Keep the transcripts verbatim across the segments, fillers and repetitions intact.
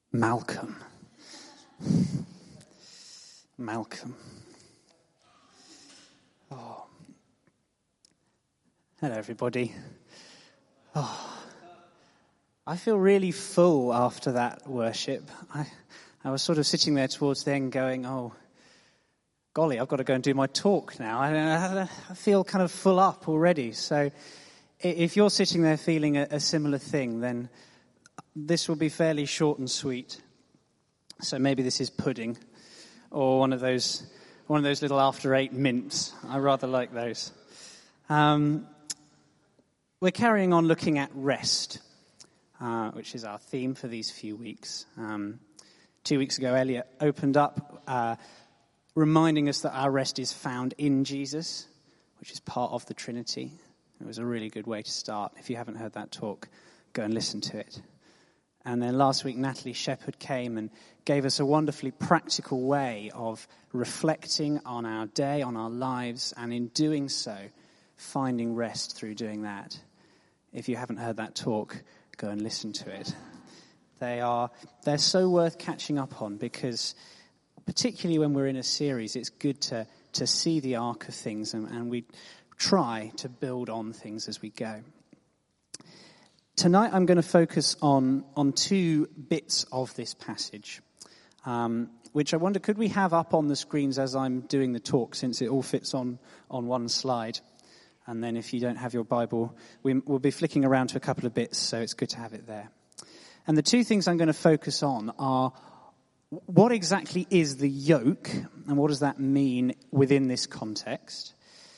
Malcolm. Malcolm. Oh. Hello, everybody. Oh. I feel really full after that worship. I, I was sort of sitting there towards the end going, oh, golly, I've got to go and do my talk now. I, I feel kind of full up already. So if you're sitting there feeling a, a similar thing, then this will be fairly short and sweet. So maybe this is pudding or one of those one of those little after eight mints. I rather like those. Um, we're carrying on looking at rest, uh, which is our theme for these few weeks. Um, two weeks ago, Elliot opened up, uh, reminding us that our rest is found in Jesus, which is part of the Trinity. It was a really good way to start. If you haven't heard that talk, go and listen to it. And then last week, Natalie Shepherd came and gave us a wonderfully practical way of reflecting on our day, on our lives, and in doing so, finding rest through doing that. If you haven't heard that talk, go and listen to it. They are, they're so worth catching up on because particularly when we're in a series, it's good to, to see the arc of things and, and we try to build on things as we go. Tonight I'm going to focus on, on two bits of this passage, um, which I wonder, could we have up on the screens as I'm doing the talk, since it all fits on, on one slide? And then if you don't have your Bible, we, we'll be flicking around to a couple of bits, so it's good to have it there. And the two things I'm going to focus on are what exactly is the yoke, and what does that mean within this context?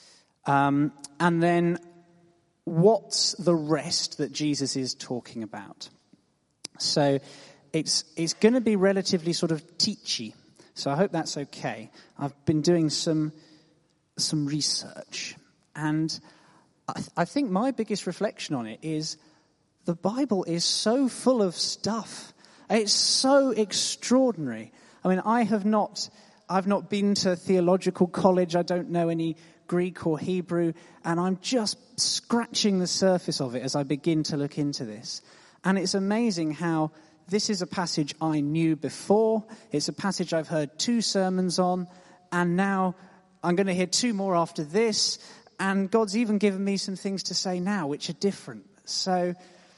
Um, and then what's the rest that Jesus is talking about? So it's it's going to be relatively sort of teachy. So I hope that's okay. I've been doing some some research, and I, th- I think my biggest reflection on it is the Bible is so full of stuff. It's so extraordinary. I mean, I have not I've not been to theological college. I don't know any Greek or Hebrew, and I'm just scratching the surface of it as I begin to look into this. And it's amazing how this is a passage I knew before. It's a passage I've heard two sermons on, and now I'm going to hear two more after this, and God's even given me some things to say now which are different. So,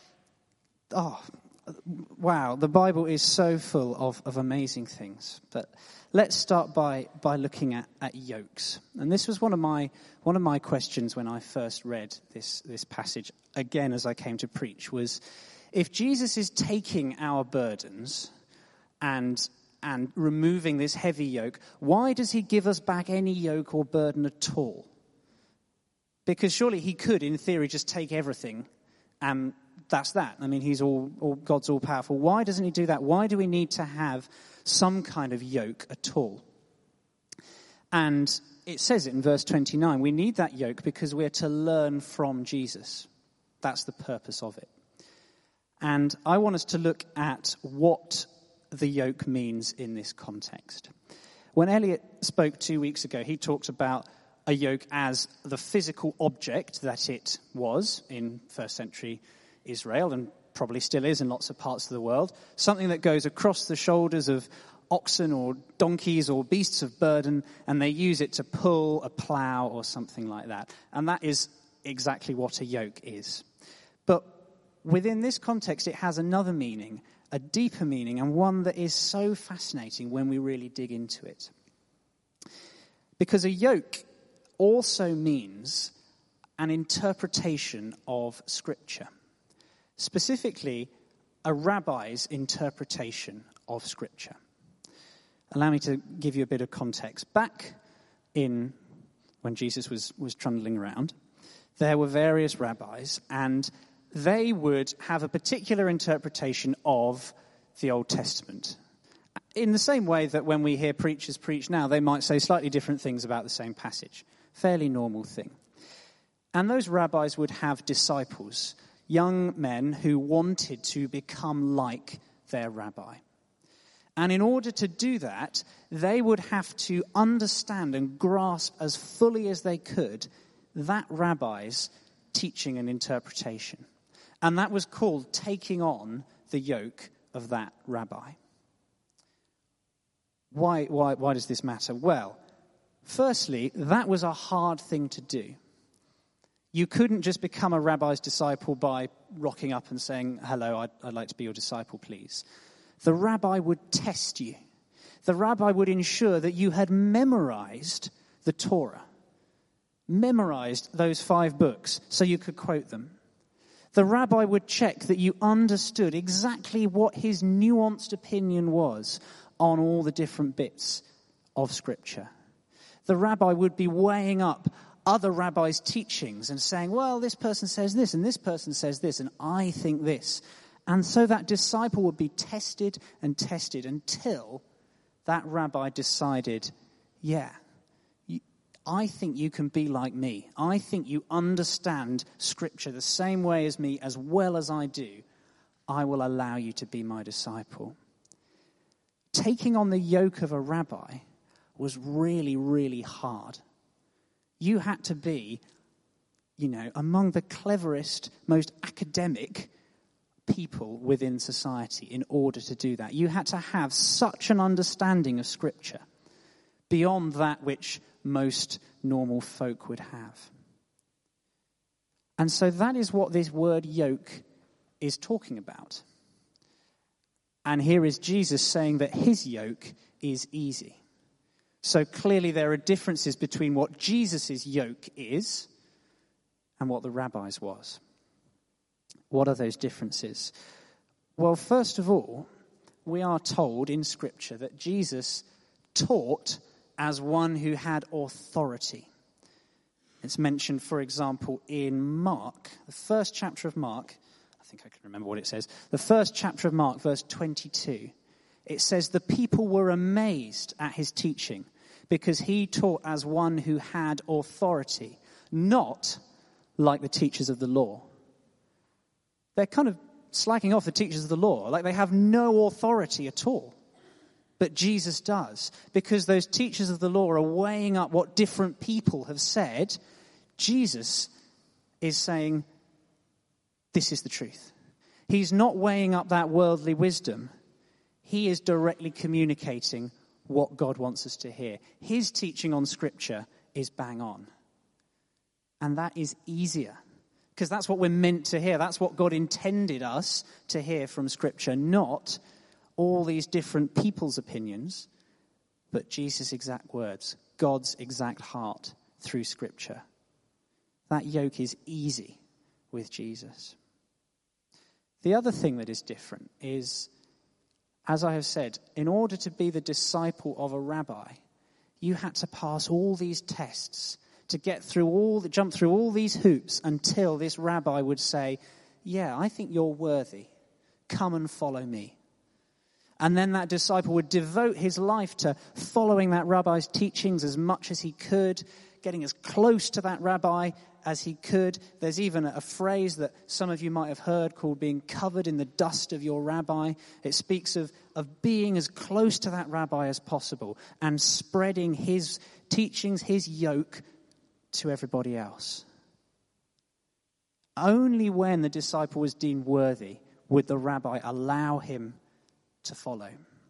oh, wow, the Bible is so full of, of amazing things. But let's start by, by looking at, at yokes. And this was one of my one of my questions when I first read this, this passage, again as I came to preach, was if Jesus is taking our burdens and and removing this heavy yoke, why does he give us back any yoke or burden at all? Because surely he could, in theory, just take everything and that's that. I mean, he's all, all God's all powerful. Why doesn't he do that? Why do we need to have some kind of yoke at all? And it says it in verse twenty-nine. We need that yoke because we're to learn from Jesus. That's the purpose of it. And I want us to look at what the yoke means in this context. When Elliot spoke two weeks ago, he talked about a yoke as the physical object that it was in first century Israel, and probably still is in lots of parts of the world, something that goes across the shoulders of oxen or donkeys or beasts of burden, and they use it to pull a plough or something like that. And that is exactly what a yoke is. But within this context, it has another meaning, a deeper meaning, and one that is so fascinating when we really dig into it. Because a yoke also means an interpretation of Scripture. Specifically, a rabbi's interpretation of Scripture. Allow me to give you a bit of context. Back in when Jesus was, was trundling around, there were various rabbis, and they would have a particular interpretation of the Old Testament. In the same way that when we hear preachers preach now, they might say slightly different things about the same passage. Fairly normal thing. And those rabbis would have disciples, young men who wanted to become like their rabbi. And in order to do that, they would have to understand and grasp as fully as they could that rabbi's teaching and interpretation. And that was called taking on the yoke of that rabbi. Why, why, why does this matter? Well, firstly, that was a hard thing to do. You couldn't just become a rabbi's disciple by rocking up and saying, hello, I'd, I'd like to be your disciple, please. The rabbi would test you. The rabbi would ensure that you had memorized the Torah, memorized those five books so you could quote them. The rabbi would check that you understood exactly what his nuanced opinion was on all the different bits of Scripture. The rabbi would be weighing up other rabbis' teachings and saying, well, this person says this and this person says this and I think this. And so that disciple would be tested and tested until that rabbi decided, yeah, you, I think you can be like me. I think you understand Scripture the same way as me, as well as I do. I will allow you to be my disciple. Taking on the yoke of a rabbi was really, really hard. You had to be, you know, among the cleverest, most academic people within society in order to do that. You had to have such an understanding of Scripture beyond that which most normal folk would have. And so that is what this word yoke is talking about. And here is Jesus saying that his yoke is easy. So clearly there are differences between what Jesus' yoke is and what the rabbi's was. What are those differences? Well, first of all, we are told in Scripture that Jesus taught as one who had authority. It's mentioned, for example, in Mark, the first chapter of Mark. I think I can remember what it says. The first chapter of Mark, verse twenty-two. It says, the people were amazed at his teaching because he taught as one who had authority, not like the teachers of the law. They're kind of slacking off the teachers of the law, like they have no authority at all. But Jesus does, because those teachers of the law are weighing up what different people have said. Jesus is saying, this is the truth. He's not weighing up that worldly wisdom. He is directly communicating what God wants us to hear. His teaching on Scripture is bang on. And that is easier, because that's what we're meant to hear. That's what God intended us to hear from Scripture, not all these different people's opinions, but Jesus' exact words, God's exact heart through Scripture. That yoke is easy with Jesus. The other thing that is different is, as I have said, in order to be the disciple of a rabbi, you had to pass all these tests to get through all, the, jump through all these hoops until this rabbi would say, yeah, I think you're worthy. Come and follow me. And then that disciple would devote his life to following that rabbi's teachings as much as he could, getting as close to that rabbi as he could. There's even a phrase that some of you might have heard called being covered in the dust of your rabbi. It speaks of, of being as close to that rabbi as possible and spreading his teachings, his yoke to everybody else. Only when the disciple was deemed worthy would the rabbi allow him to follow.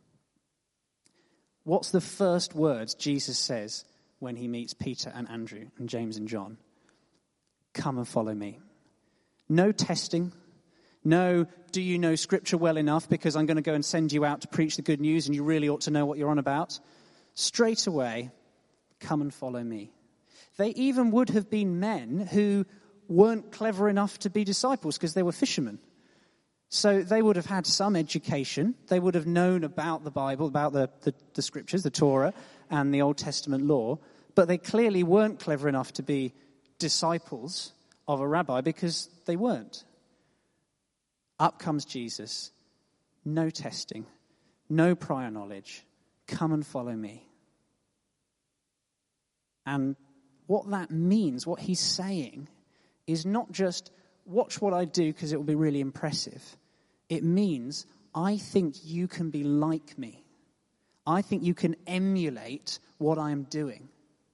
What's the first words Jesus says when he meets Peter and Andrew and James and John? Come and follow me. No testing. No, do you know Scripture well enough because I'm going to go and send you out to preach the good news and you really ought to know what you're on about. Straight away, come and follow me. They even would have been men who weren't clever enough to be disciples because they were fishermen. So they would have had some education. They would have known about the Bible, about the, the, the Scriptures, the Torah, and the Old Testament law. But they clearly weren't clever enough to be disciples of a rabbi because they weren't. Up comes Jesus. No testing. No prior knowledge. Come and follow me. And what that means, what he's saying, is not just watch what I do because it will be really impressive. It means I think you can be like me. I think you can emulate what I'm doing.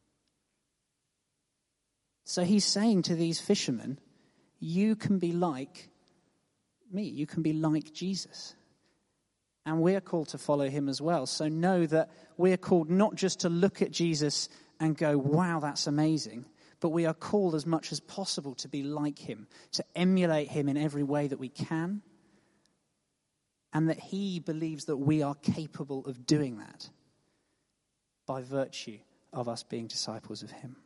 So he's saying to these fishermen, you can be like me. You can be like Jesus. And we're called to follow him as well. So know that we're called not just to look at Jesus and go, wow, that's amazing. But we are called as much as possible to be like him, to emulate him in every way that we can. And that he believes that we are capable of doing that by virtue of us being disciples of him.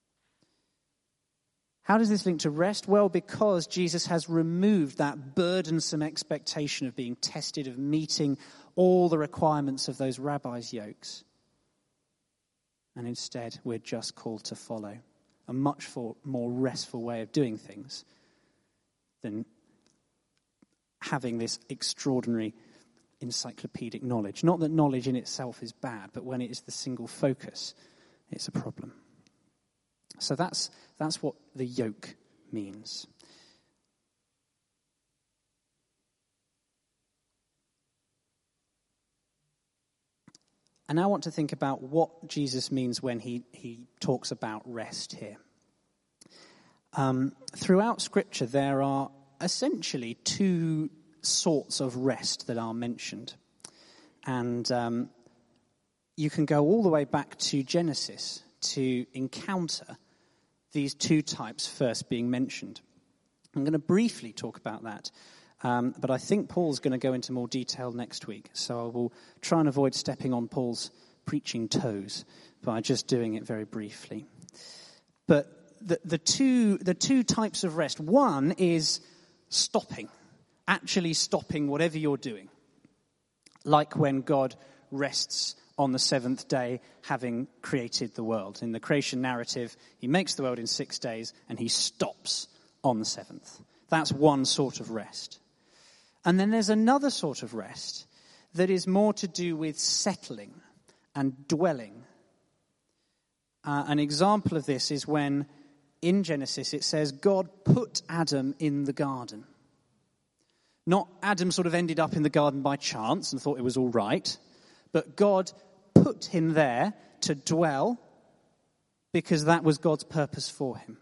How does this link to rest? Well, because Jesus has removed that burdensome expectation of being tested, of meeting all the requirements of those rabbis' yokes. And instead, we're just called to follow a much more restful way of doing things than having this extraordinary encyclopedic knowledge. Not that knowledge in itself is bad, but when it is the single focus, it's a problem. So that's that's what the yoke means. And now I want to think about what Jesus means when he, he talks about rest here. Um, throughout Scripture, there are essentially two sorts of rest that are mentioned. And um, you can go all the way back to Genesis to encounter these two types first being mentioned. I'm going to briefly talk about that, um, but I think Paul's going to go into more detail next week, so I will try and avoid stepping on Paul's preaching toes by just doing it very briefly. But the, the two the two types of rest, one is stopping, actually stopping whatever you're doing, like when God rests on the seventh day, having created the world. In the creation narrative, he makes the world in six days and he stops on the seventh. That's one sort of rest. And then there's another sort of rest that is more to do with settling and dwelling. Uh, an example of this is when in Genesis it says God put Adam in the garden. Not Adam sort of ended up in the garden by chance and thought it was all right, but God put him there to dwell because that was God's purpose for him.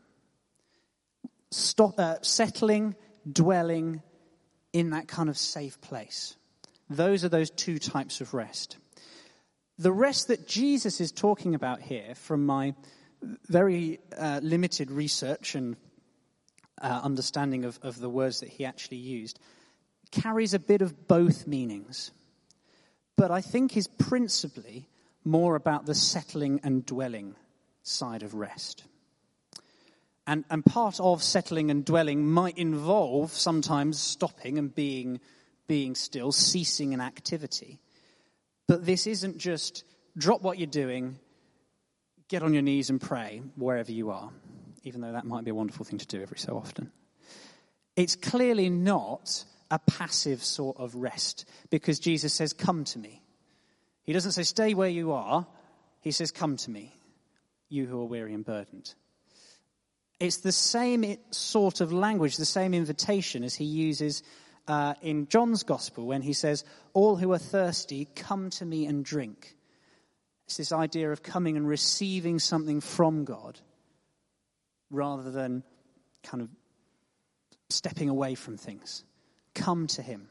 Stop, uh, settling, dwelling in that kind of safe place. Those are those two types of rest. The rest that Jesus is talking about here, from my very uh, limited research and uh, understanding of, of the words that he actually used, carries a bit of both meanings. But I think is principally more about the settling and dwelling side of rest. And, and part of settling and dwelling might involve sometimes stopping and being, being still, ceasing an activity. But this isn't just drop what you're doing, get on your knees and pray wherever you are, even though that might be a wonderful thing to do every so often. It's clearly not a passive sort of rest, because Jesus says, come to me. He doesn't say, stay where you are. He says, come to me, you who are weary and burdened. It's the same sort of language, the same invitation as he uses uh, in John's Gospel when he says, all who are thirsty, come to me and drink. It's this idea of coming and receiving something from God rather than kind of stepping away from things. Come to him.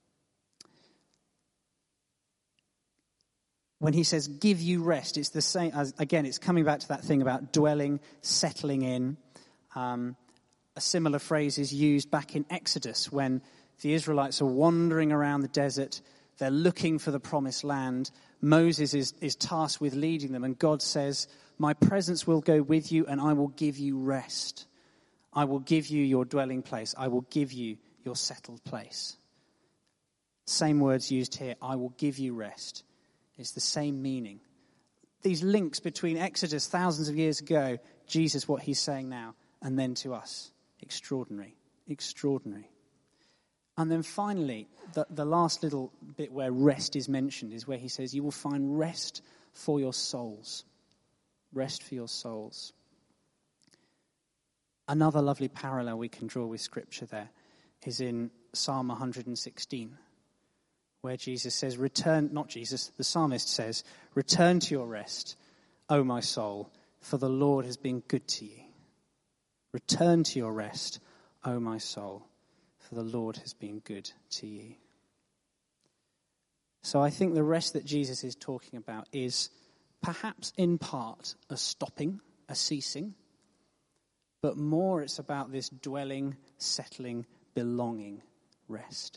When he says, give you rest, it's the same, as, again, it's coming back to that thing about dwelling, settling in. Um, a similar phrase is used back in Exodus when the Israelites are wandering around the desert. They're looking for the promised land. Moses is, is tasked with leading them, and God says, my presence will go with you and I will give you rest. I will give you your dwelling place. I will give you your settled place. Same words used here. I will give you rest. It's the same meaning. These links between Exodus thousands of years ago, Jesus, what he's saying now, and then to us. Extraordinary. Extraordinary. And then finally, the, the last little bit where rest is mentioned is where he says, you will find rest for your souls. Rest for your souls. Another lovely parallel we can draw with Scripture there is in Psalm one hundred sixteen, where Jesus says, return, not Jesus, the psalmist says, return to your rest, O my soul, for the Lord has been good to you. Return to your rest, O my soul, for the Lord has been good to you. So I think the rest that Jesus is talking about is perhaps in part a stopping, a ceasing, but more it's about this dwelling, settling, belonging rest.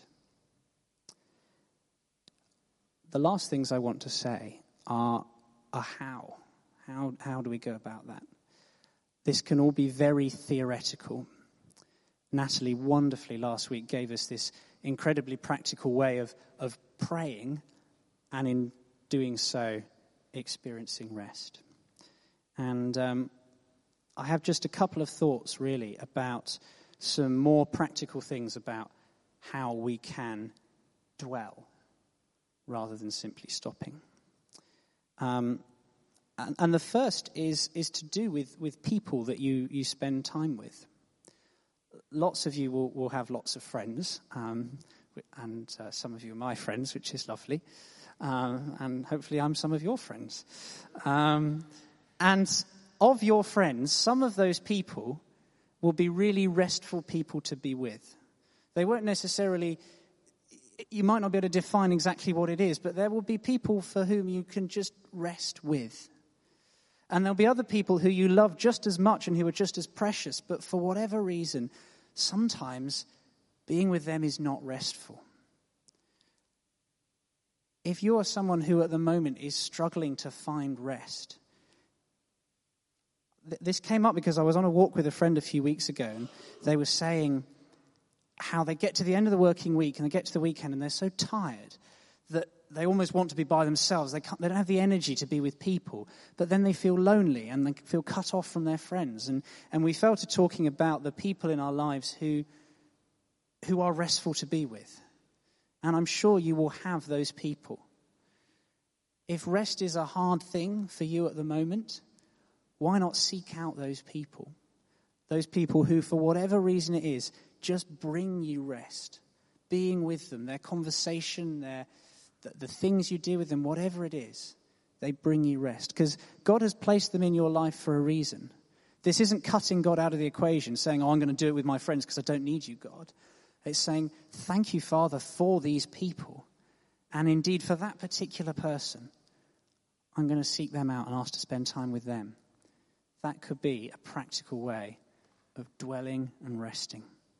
The last things I want to say are, are how. How, how do we go about that? This can all be very theoretical. Natalie wonderfully last week gave us this incredibly practical way of, of praying and in doing so experiencing rest. And um, I have just a couple of thoughts really about some more practical things about how we can dwell rather than simply stopping. Um, and, and the first is is to do with, with people that you, you spend time with. Lots of you will, will have lots of friends, um, and uh, some of you are my friends, which is lovely. Um, and hopefully I'm some of your friends. Um, and of your friends, some of those people will be really restful people to be with. They won't necessarily, you might not be able to define exactly what it is, but there will be people for whom you can just rest with. And there'll be other people who you love just as much and who are just as precious, but for whatever reason, sometimes being with them is not restful. If you are someone who at the moment is struggling to find rest, th- this came up because I was on a walk with a friend a few weeks ago, and they were saying how they get to the end of the working week and they get to the weekend and they're so tired that they almost want to be by themselves. They can't, they don't have the energy to be with people, but then they feel lonely and they feel cut off from their friends. And, and we fell to talking about the people in our lives who, who are restful to be with. And I'm sure you will have those people. If rest is a hard thing for you at the moment, why not seek out those people? Those people who, for whatever reason it is, just bring you rest. Being with them, their conversation, their the, the things you do with them, whatever it is, they bring you rest. Because God has placed them in your life for a reason. This isn't cutting God out of the equation, saying, oh, I'm going to do it with my friends because I don't need you, God. It's saying, thank you, Father, for these people. And indeed, for that particular person, I'm going to seek them out and ask to spend time with them. That could be a practical way of dwelling and resting.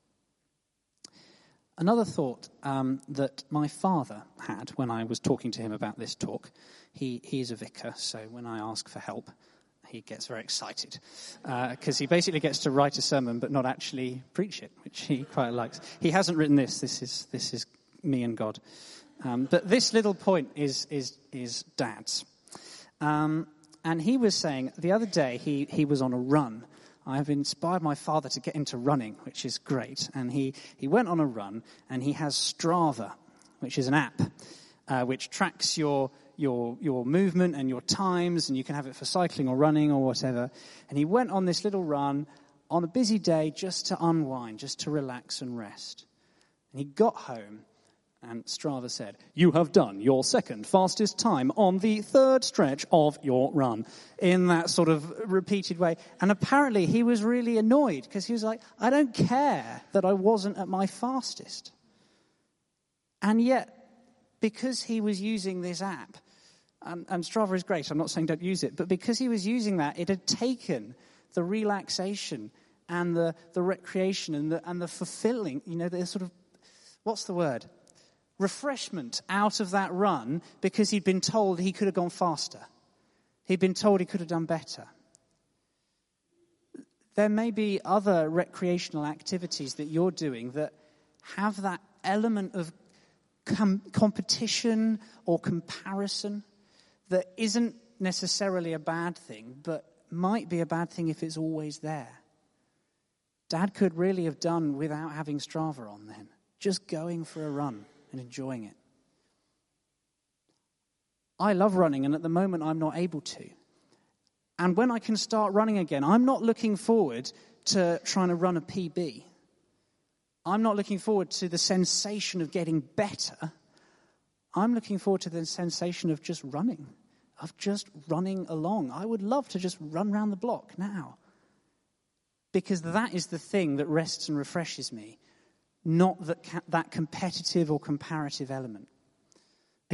Another thought um, that my father had when I was talking to him about this talk, he, he is a vicar, so when I ask for help, he gets very excited because uh, he basically gets to write a sermon but not actually preach it, which he quite likes. He hasn't written this. This is this is me and God. Um, but this little point is is is Dad's. Um, and he was saying the other day he, he was on a run. I've inspired my father to get into running, which is great. And he, he went on a run and he has Strava, which is an app uh, which tracks your your your movement and your times, and you can have it for cycling or running or whatever. And he went on this little run on a busy day just to unwind, just to relax and rest. And he got home, and Strava said, you have done your second fastest time on the third stretch of your run, in that sort of repeated way. And apparently he was really annoyed because he was like, I don't care that I wasn't at my fastest. And yet, because he was using this app, And, and Strava is great, I'm not saying don't use it, but because he was using that, it had taken the relaxation and the, the recreation and the, and the fulfilling, you know, the sort of, what's the word? Refreshment out of that run because he'd been told he could have gone faster. He'd been told he could have done better. There may be other recreational activities that you're doing that have that element of com- competition or comparison that isn't necessarily a bad thing, but might be a bad thing if it's always there. Dad could really have done without having Strava on then, just going for a run and enjoying it. I love running, and at the moment I'm not able to. And when I can start running again, I'm not looking forward to trying to run a P B. I'm not looking forward to the sensation of getting better. I'm looking forward to the sensation of just running, of just running along. I would love to just run around the block now, because that is the thing that rests and refreshes me, not that, that competitive or comparative element.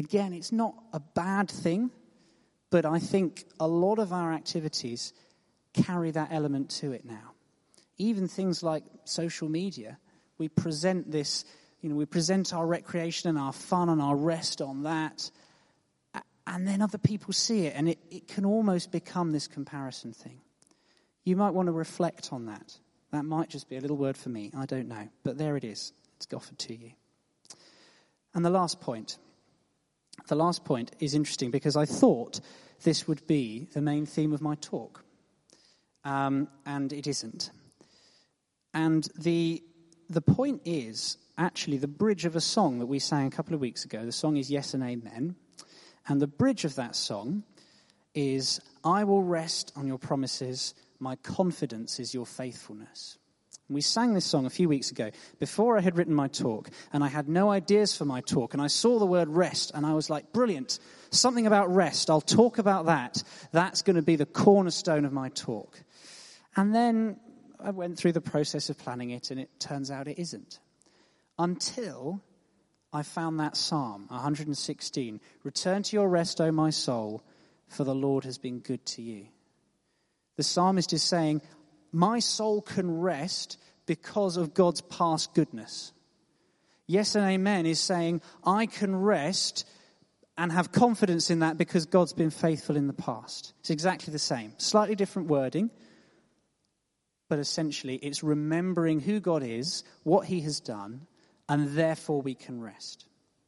Again, it's not a bad thing, but I think a lot of our activities carry that element to it now. Even things like social media, we present this, you know, we present our recreation and our fun and our rest on that, and then other people see it, and it, it can almost become this comparison thing. You might want to reflect on that. That might just be a little word for me, I don't know. But there it is. It's offered to you. And the last point. The last point is interesting because I thought this would be the main theme of my talk. Um, and it isn't. And the the point is actually the bridge of a song that we sang a couple of weeks ago. The song is Yes and Amen. And the bridge of that song is, I will rest on your promises, my confidence is your faithfulness. And we sang this song a few weeks ago before I had written my talk, and I had no ideas for my talk, and I saw the word rest, and I was like, brilliant, something about rest, I'll talk about that. That's going to be the cornerstone of my talk. And then I went through the process of planning it, and it turns out it isn't. Until I found that Psalm, one hundred sixteen, return to your rest, O my soul, for the Lord has been good to you. The psalmist is saying, my soul can rest because of God's past goodness. Yes and Amen is saying, I can rest and have confidence in that because God's been faithful in the past. It's exactly the same. Slightly different wording, but essentially it's remembering who God is, what he has done, and therefore we can rest.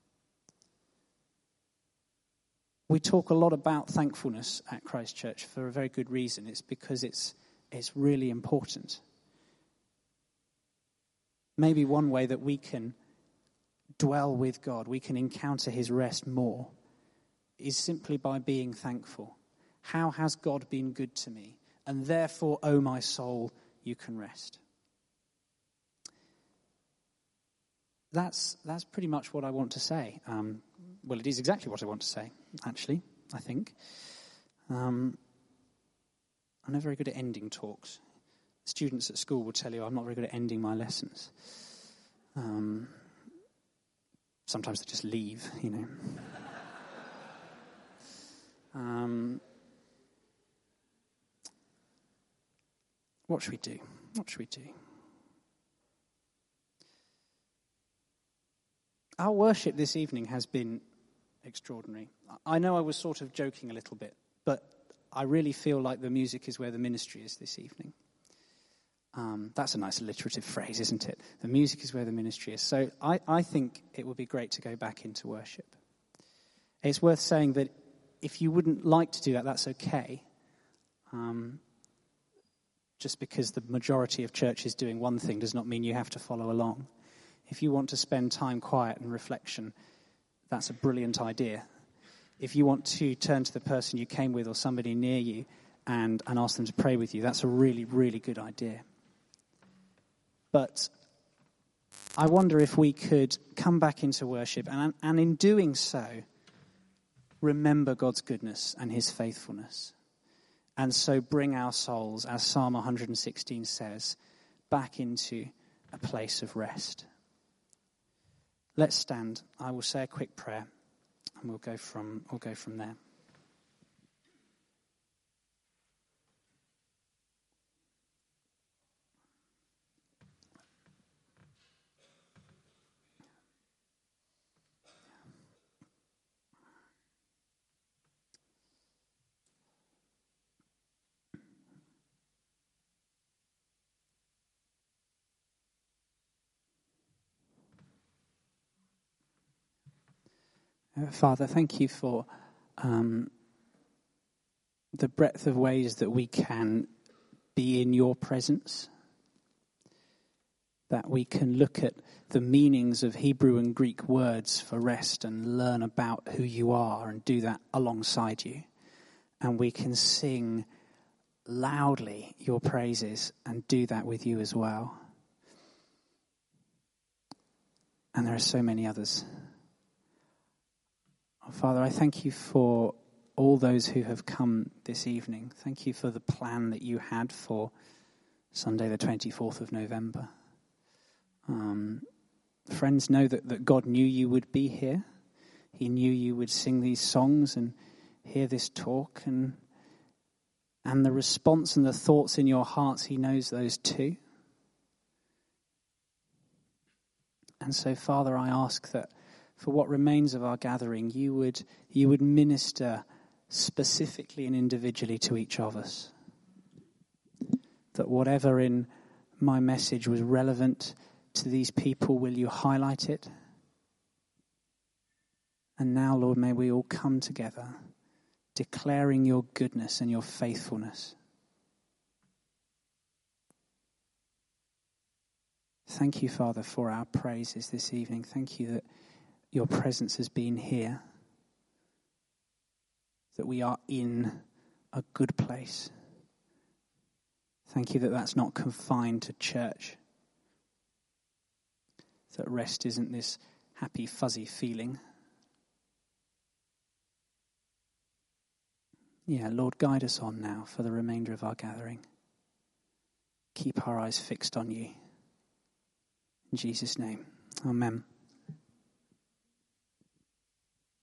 We talk a lot about thankfulness at Christ Church for a very good reason. It's because it's it's really important. Maybe one way that we can dwell with God, we can encounter his rest more, is simply by being thankful. How has God been good to me? And therefore, O my soul, you can rest. That's that's pretty much what I want to say. Um, well, it is exactly what I want to say, actually, I think. Um, I'm not very good at ending talks. Students at school will tell you I'm not very good at ending my lessons. Um, sometimes they just leave, you know. um, what should we do? What should we do? Our worship this evening has been extraordinary. I know I was sort of joking a little bit, but I really feel like the music is where the ministry is this evening. Um, that's a nice alliterative phrase, isn't it? The music is where the ministry is. So I, I think it would be great to go back into worship. It's worth saying that if you wouldn't like to do that, that's okay. Um, just because the majority of churches doing one thing does not mean you have to follow along. If you want to spend time quiet and reflection, that's a brilliant idea. If you want to turn to the person you came with or somebody near you and, and ask them to pray with you, that's a really, really good idea. But I wonder if we could come back into worship and, and in doing so, remember God's goodness and his faithfulness. And so bring our souls, as Psalm one hundred sixteen says, back into a place of rest. Let's stand. I will say a quick prayer, and we'll go from we'll go from there. Father, thank you for um, the breadth of ways that we can be in your presence, that we can look at the meanings of Hebrew and Greek words for rest and learn about who you are and do that alongside you. And we can sing loudly your praises and do that with you as well. And there are so many others. Oh, Father, I thank you for all those who have come this evening. Thank you for the plan that you had for Sunday the twenty-fourth of November. Um, friends, know that, that God knew you would be here. he knew you would sing these songs and hear this talk, and and the response and the thoughts in your hearts, he knows those too. And so, Father, I ask that for what remains of our gathering, you would you would minister specifically and individually to each of us. That whatever in my message was relevant to these people, will you highlight it? And now, Lord, may we all come together, declaring your goodness and your faithfulness. Thank you, Father, for our praises this evening. Thank you that your presence has been here, that we are in a good place. Thank you that that's not confined to church, that rest isn't this happy, fuzzy feeling. Yeah, Lord, guide us on now for the remainder of our gathering. Keep our eyes fixed on you. In Jesus' name, amen.